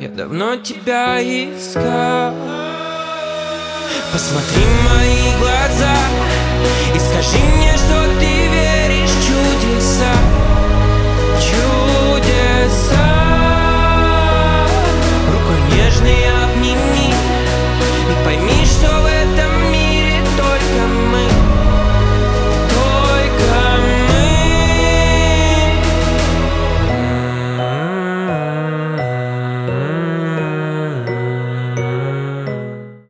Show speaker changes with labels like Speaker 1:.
Speaker 1: я давно тебя искал. Посмотри в мои глаза и скажи мне, что ты